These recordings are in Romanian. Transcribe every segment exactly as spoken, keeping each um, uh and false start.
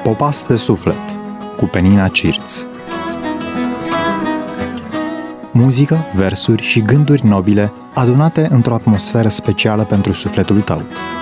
Popas de suflet cu Penina Cirț. Muzică, versuri și gânduri nobile adunate într-o atmosferă specială pentru sufletul tău.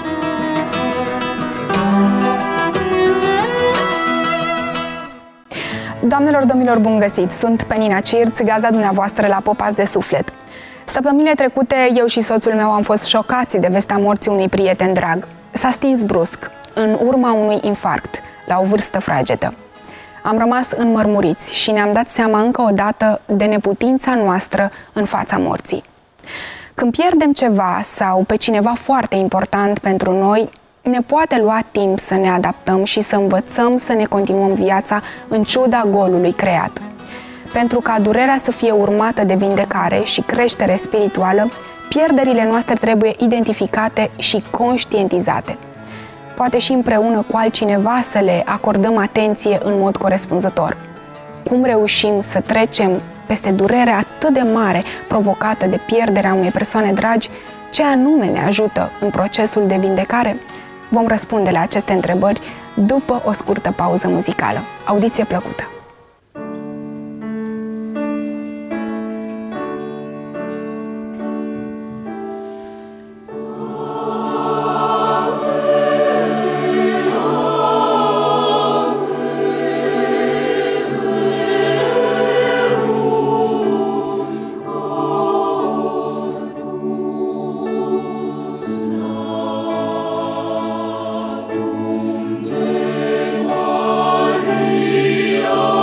Doamnelor, domnilor, bun găsit! Sunt Penina Cirț, gazda dumneavoastră la Popas de suflet. Săptămânile trecute, eu și soțul meu am fost șocați de vestea morții unui prieten drag. S-a stins brusc, în urma unui infarct, la o vârstă fragedă. Am rămas înmărmuriți și ne-am dat seama încă o dată de neputința noastră în fața morții. Când pierdem ceva sau pe cineva foarte important pentru noi, ne poate lua timp să ne adaptăm și să învățăm să ne continuăm viața în ciuda golului creat. Pentru ca durerea să fie urmată de vindecare și creștere spirituală, pierderile noastre trebuie identificate și conștientizate. Poate și împreună cu altcineva să le acordăm atenție în mod corespunzător. Cum reușim să trecem peste durerea atât de mare provocată de pierderea unei persoane dragi, ce anume ne ajută în procesul de vindecare? Vom răspunde la aceste întrebări după o scurtă pauză muzicală. Audiție plăcută! Maria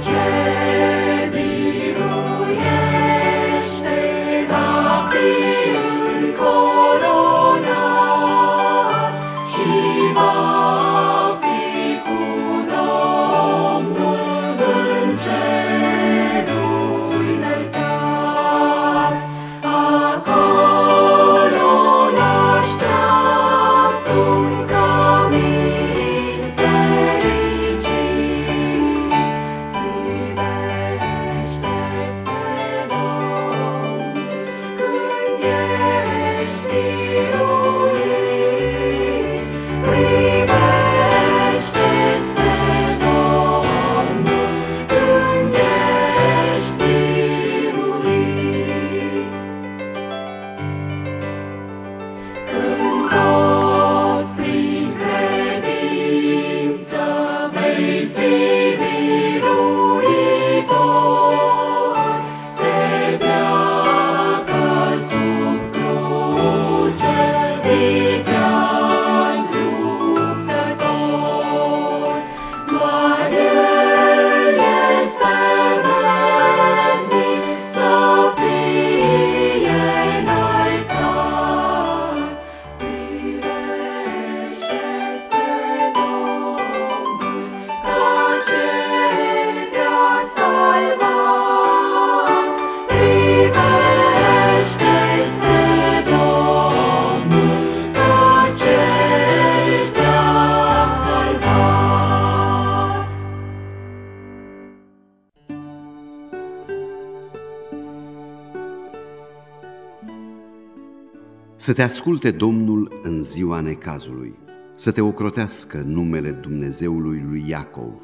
Să te asculte Domnul în ziua necazului, să te ocrotească numele Dumnezeului lui Iacov,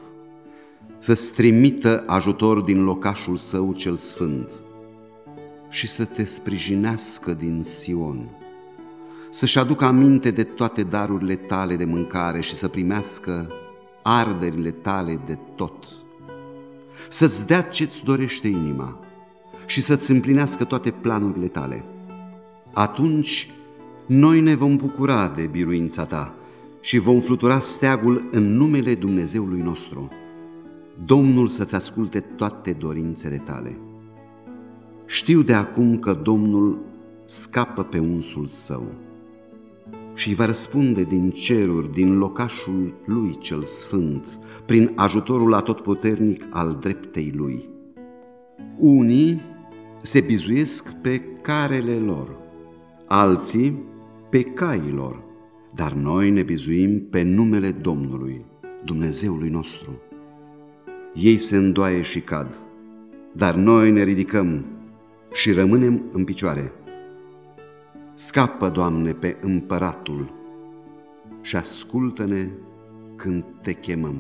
să-ți trimită ajutor din locașul său cel sfânt și să te sprijinească din Sion, să-și aducă aminte de toate darurile tale de mâncare și să primească arderile tale de tot, să-ți dea ce-ți dorește inima și să-ți împlinească toate planurile tale. Atunci noi ne vom bucura de biruința ta și vom flutura steagul în numele Dumnezeului nostru. Domnul să-ți asculte toate dorințele tale. Știu de acum că Domnul scapă pe unsul său și îi va răspunde din ceruri, din locașul lui cel sfânt, prin ajutorul atotputernic al dreptei lui. Unii se bizuiesc pe carele lor, alții pe caii lor, dar noi ne bizuim pe numele Domnului, Dumnezeului nostru. Ei se îndoaie și cad, dar noi ne ridicăm și rămânem în picioare. Scapă, Doamne, pe împăratul și ascultă-ne când te chemăm.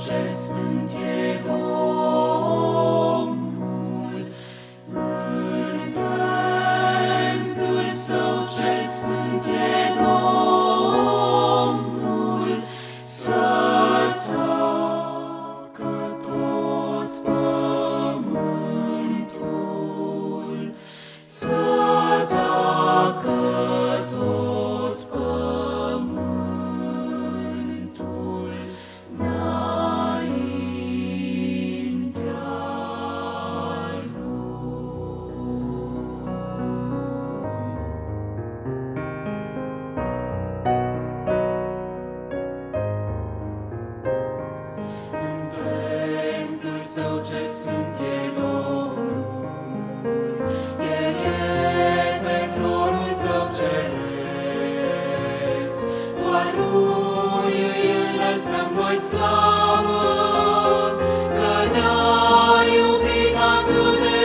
cel sfânt e Domnul, în templul său cel sfânt e Domnul, să tacă tot pământul, să tacă tot pământul înaintea lui. În templul său cel sfânt e Domnul, El e pe tronul său ceresc, doar Lui îi înălțăm noi slavă, că ne-a iubit atât de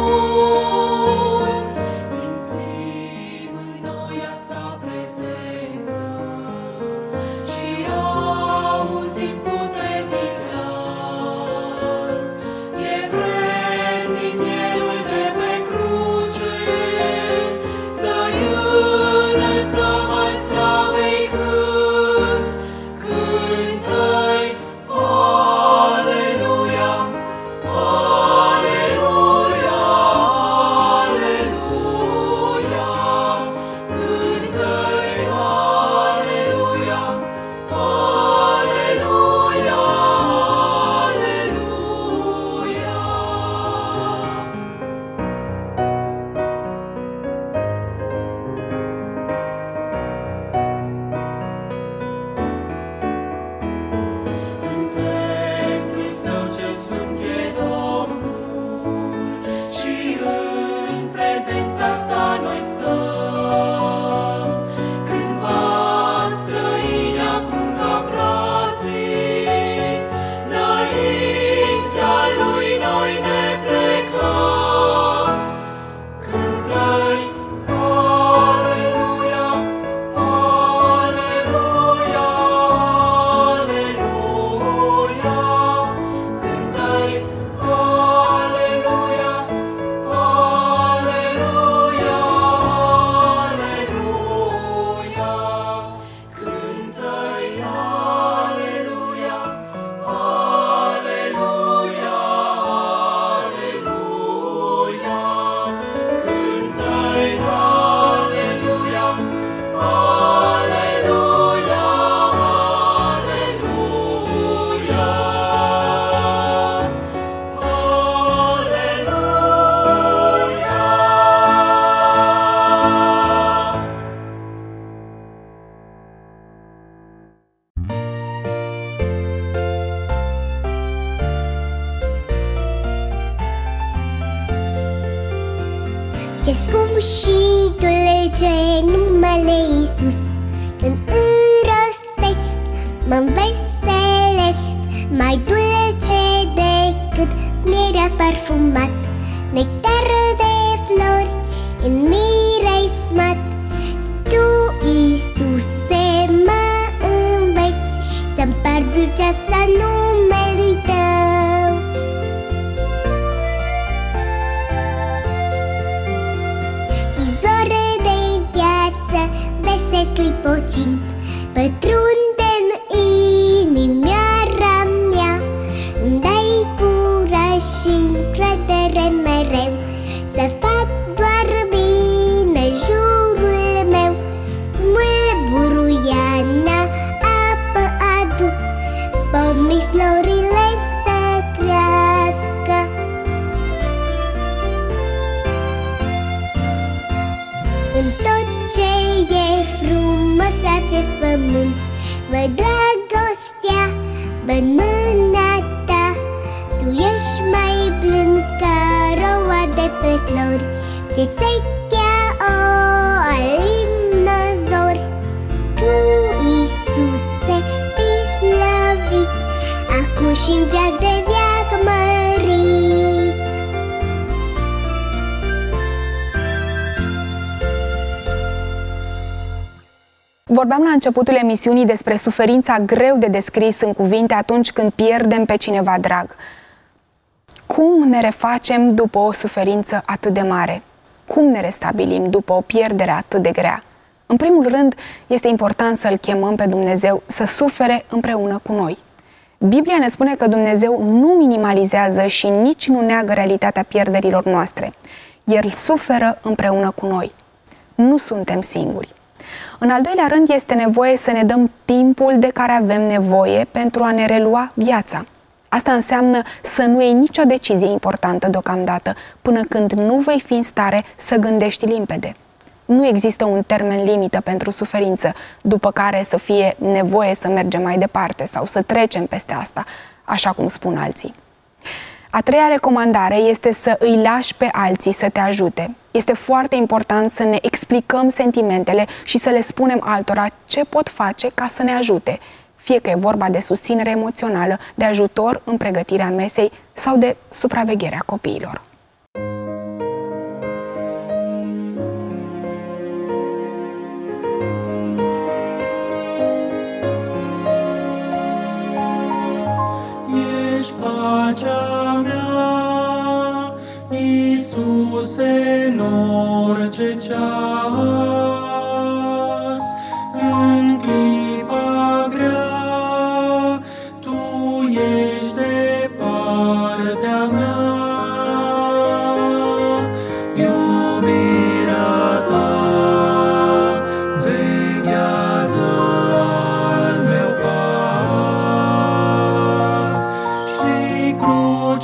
mult. Simțim în noi a sa prezență și auzim puternic glas. E vrednic mielul de pe cruce, să-i înălțăm al slavei cânt. Cântăi, Aleluia, Aleluia, Aleluia. Cântăi, Aleluia, Aleluia, Aleluia. În templul său cel sfânt e Domnul și în prezența sa noi stăm. Cândva străini, acum ca frații, înaintea lui noi ne plecăm. Cântăi, Aleluia, Aleluia, Aleluia. Cântăi, Aleluia, Aleluia, Aleluia. Cântăi, Aleluia, Aleluia, Aleluia. Cântăi, Aleluia, Aleluia, Aleluia. Ce scump și dulce numele Iisus, când îl rostesc mă înveselesc, mai dulce decât mierea parfumat, nectar de flori în miresmat. Tu, Iisuse, mă înveți să împart dulceața numelui Tău. Izvoare de viață, vesel clipocind, pătrunde-n inimioara mea. Îmi dai curaj și încredere mereu, să fac doar bine jurul meu. Mult buruiana, apă aduc, pomii florile să crească. În tot ce e frumos pe acest pământ, văd dragostea în mâna ta. Tu ești mai blând ca roa de pe flori, ce setea o alină zori. Tu, Iisuse, fii slăvit, acum și-n veac de veac mărit. Vor Vorbeam la începutul emisiunii despre suferința greu de descris în cuvinte atunci când pierdem pe cineva drag. Cum ne refacem după o suferință atât de mare? Cum ne restabilim după o pierdere atât de grea? În primul rând, este important să-L chemăm pe Dumnezeu să sufere împreună cu noi. Biblia ne spune că Dumnezeu nu minimalizează și nici nu neagă realitatea pierderilor noastre. El suferă împreună cu noi. Nu suntem singuri. În al doilea rând, este nevoie să ne dăm timpul de care avem nevoie pentru a ne relua viața. Asta înseamnă să nu iei nicio decizie importantă deocamdată, până când nu vei fi în stare să gândești limpede. Nu există un termen limită pentru suferință, după care să fie nevoie să mergem mai departe sau să trecem peste asta, așa cum spun alții. A treia recomandare este să îi lași pe alții să te ajute. Este foarte important să ne explicăm sentimentele și să le spunem altora ce pot face ca să ne ajute, fie că e vorba de susținere emoțională, de ajutor în pregătirea mesei sau de supravegherea copiilor. Ești pacea mea, Iisuse, în orice ceas, în clipa grea, Tu ești de partea mea. Iubirea Ta veghează al meu pas și crucea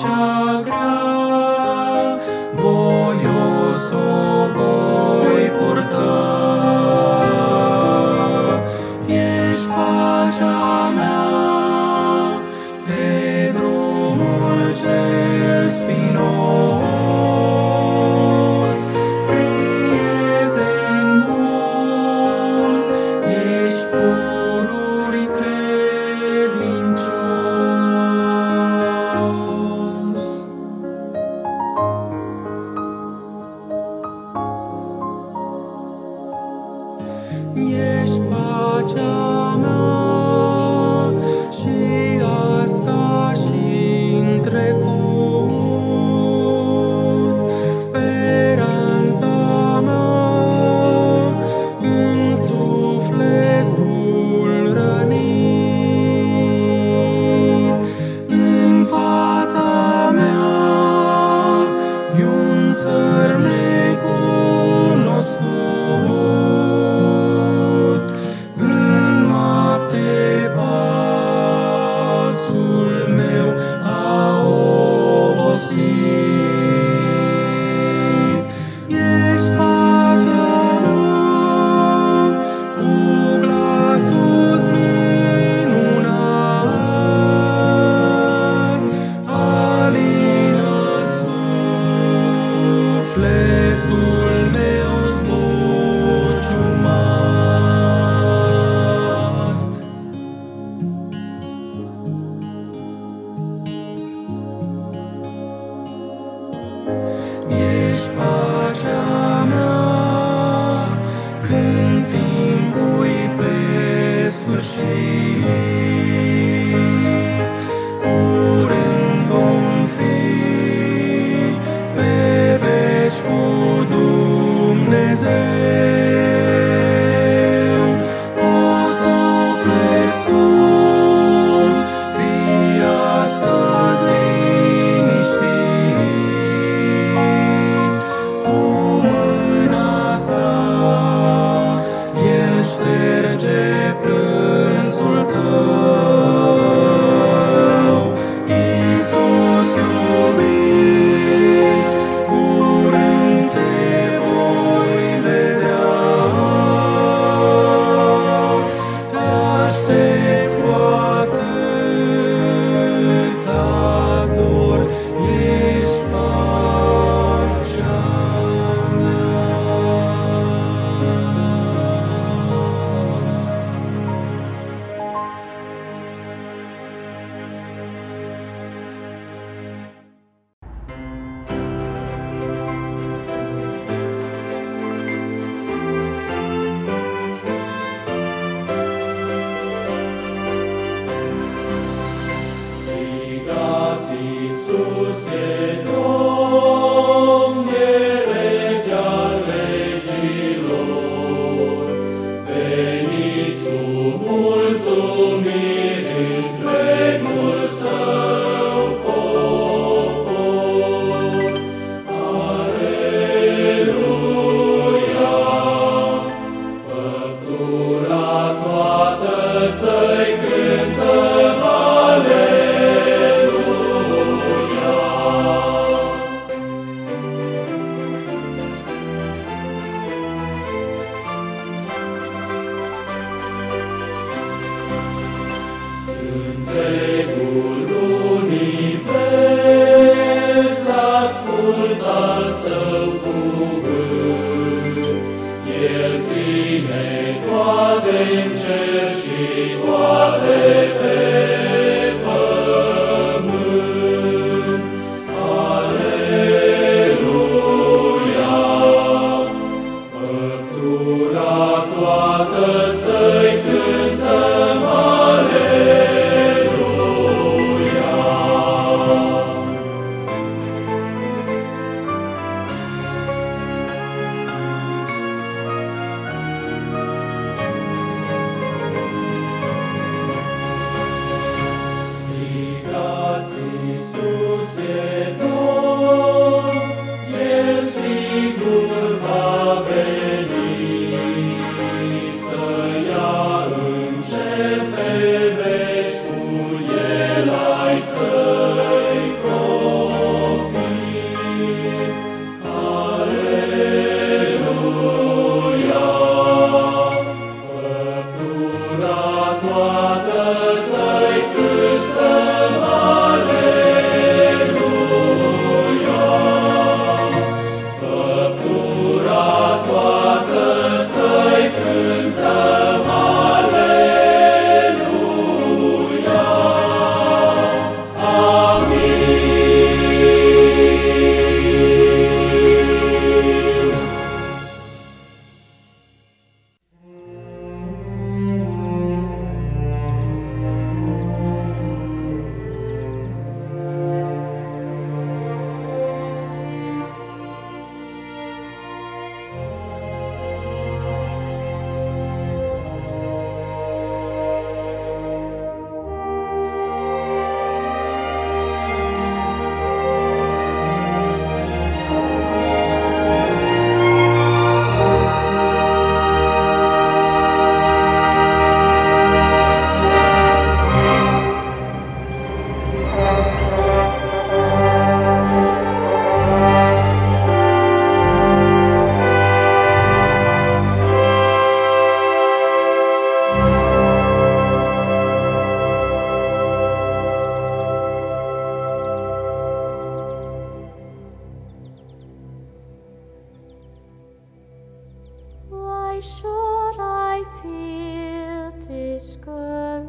should I feel discouraged?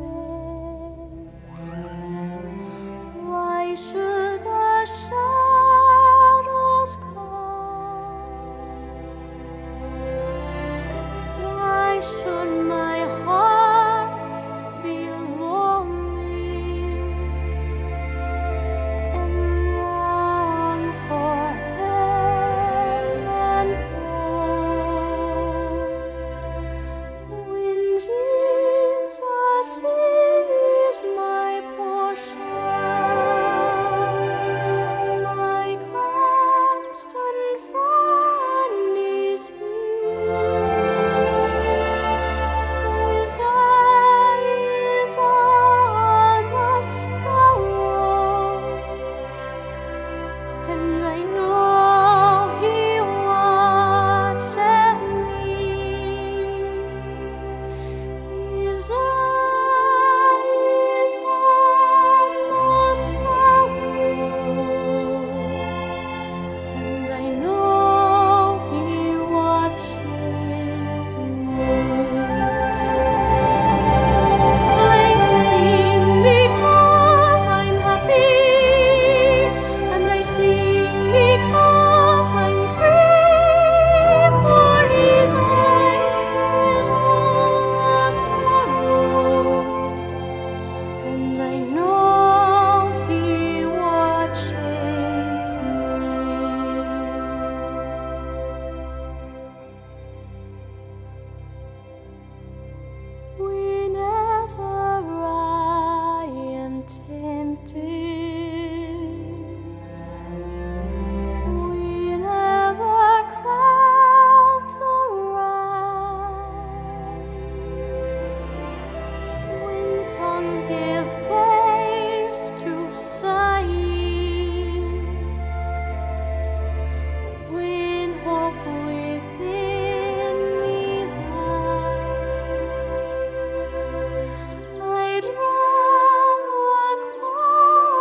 Why should the shadows come? Why should my heart be lonely and long for heaven home? When Jesus is my portion, my constant friend is He. His eyes on the sparrow, and I know He watches me. His eyes on the sparrow, and I know He watches me. I sing because I'm happy, and I sing because I'm free, for His eyes on the sparrow, and I know He watches me. Whenever I am tempted, whenever clouds arise, when songs give place to sighing, when hope within me lies, I draw a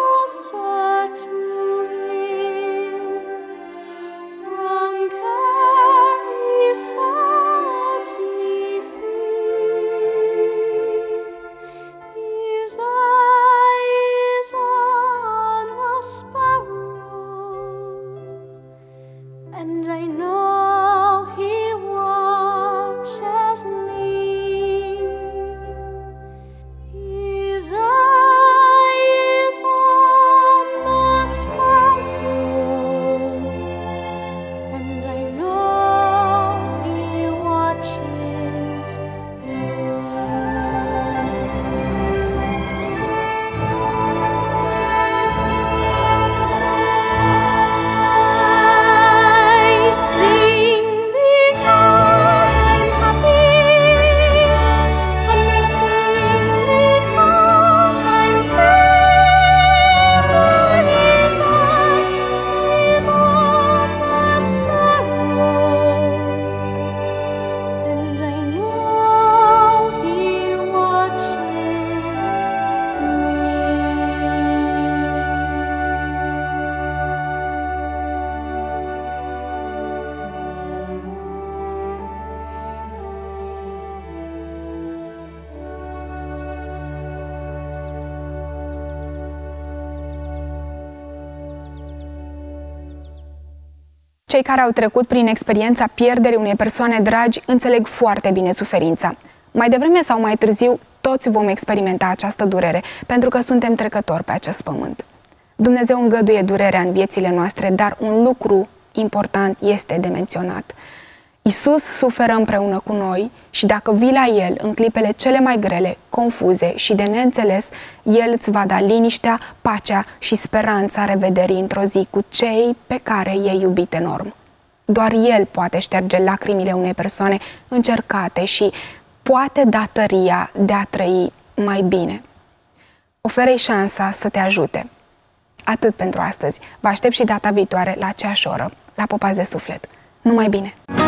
Cei care au trecut prin experiența pierderii unei persoane dragi înțeleg foarte bine suferința. Mai devreme sau mai târziu, toți vom experimenta această durere, pentru că suntem trecători pe acest pământ. Dumnezeu îngăduie durerea în viețile noastre, dar un lucru important este de menționat. Iisus suferă împreună cu noi și dacă vii la El în clipele cele mai grele, confuze și de neînțeles, El îți va da liniștea, pacea și speranța revederii într-o zi cu cei pe care i-ai iubit enorm. Doar El poate șterge lacrimile unei persoane încercate și poate da tăria de a trăi mai bine. Oferă-i șansa să te ajute. Atât pentru astăzi. Vă aștept și data viitoare la aceeași oră, la Popas de Suflet. Numai bine!